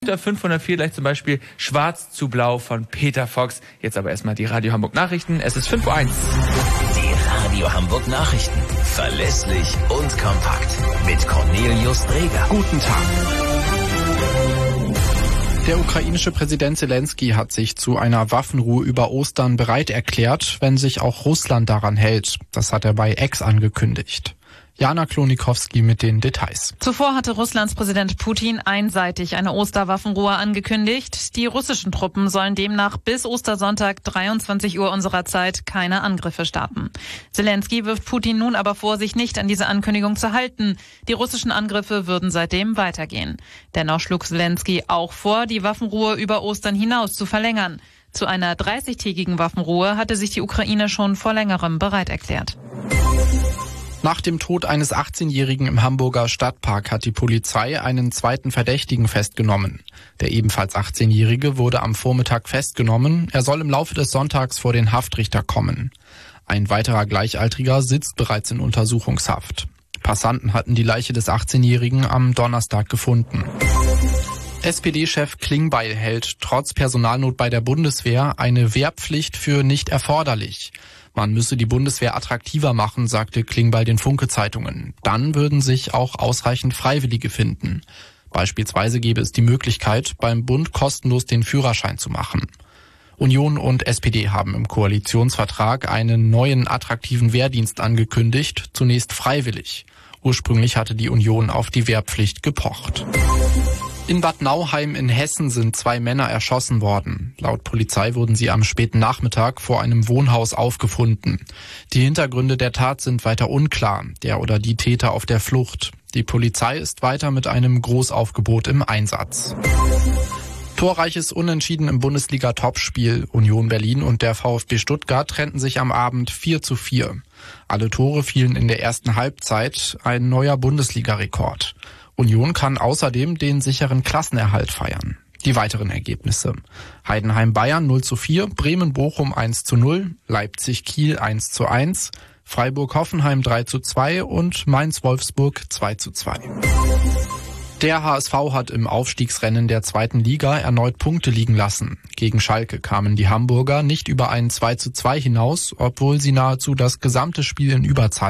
Unter 504 gleich zum Beispiel Schwarz zu Blau von Peter Fox. Jetzt aber erstmal die Radio Hamburg Nachrichten. Es ist 5:01 Uhr. Die Radio Hamburg Nachrichten. Verlässlich und kompakt. Mit Cornelius Dreger. Guten Tag. Der ukrainische Präsident Zelensky hat sich zu einer Waffenruhe über Ostern bereit erklärt, wenn sich auch Russland daran hält. Das hat er bei X angekündigt. Jana Klonikowski mit den Details. Zuvor hatte Russlands Präsident Putin einseitig eine Osterwaffenruhe angekündigt. Die russischen Truppen sollen demnach bis Ostersonntag 23 Uhr unserer Zeit keine Angriffe starten. Zelensky wirft Putin nun aber vor, sich nicht an diese Ankündigung zu halten. Die russischen Angriffe würden seitdem weitergehen. Dennoch schlug Zelensky auch vor, die Waffenruhe über Ostern hinaus zu verlängern. Zu einer 30-tägigen Waffenruhe hatte sich die Ukraine schon vor längerem bereit erklärt. Nach dem Tod eines 18-Jährigen im Hamburger Stadtpark hat die Polizei einen zweiten Verdächtigen festgenommen. Der ebenfalls 18-Jährige wurde am Vormittag festgenommen. Er soll im Laufe des Sonntags vor den Haftrichter kommen. Ein weiterer Gleichaltriger sitzt bereits in Untersuchungshaft. Passanten hatten die Leiche des 18-Jährigen am Donnerstag gefunden. SPD-Chef Klingbeil hält trotz Personalnot bei der Bundeswehr eine Wehrpflicht für nicht erforderlich. Man müsse die Bundeswehr attraktiver machen, sagte Klingbeil den Funke-Zeitungen. Dann würden sich auch ausreichend Freiwillige finden. Beispielsweise gäbe es die Möglichkeit, beim Bund kostenlos den Führerschein zu machen. Union und SPD haben im Koalitionsvertrag einen neuen attraktiven Wehrdienst angekündigt, zunächst freiwillig. Ursprünglich hatte die Union auf die Wehrpflicht gepocht. In Bad Nauheim in Hessen sind 2 Männer erschossen worden. Laut Polizei wurden sie am späten Nachmittag vor einem Wohnhaus aufgefunden. Die Hintergründe der Tat sind weiter unklar, der oder die Täter auf der Flucht. Die Polizei ist weiter mit einem Großaufgebot im Einsatz. Torreiches Unentschieden im Bundesliga-Topspiel. Union Berlin und der VfB Stuttgart trennten sich am Abend 4:4. Alle Tore fielen in der ersten Halbzeit, ein neuer Bundesliga-Rekord. Union kann außerdem den sicheren Klassenerhalt feiern. Die weiteren Ergebnisse: Heidenheim-Bayern 0:4, Bremen-Bochum 1:0, Leipzig-Kiel 1:1, Freiburg-Hoffenheim 3:2 und Mainz-Wolfsburg 2:2. Der HSV hat im Aufstiegsrennen der 2. Liga erneut Punkte liegen lassen. Gegen Schalke kamen die Hamburger nicht über ein 2:2 hinaus, obwohl sie nahezu das gesamte Spiel in Überzahl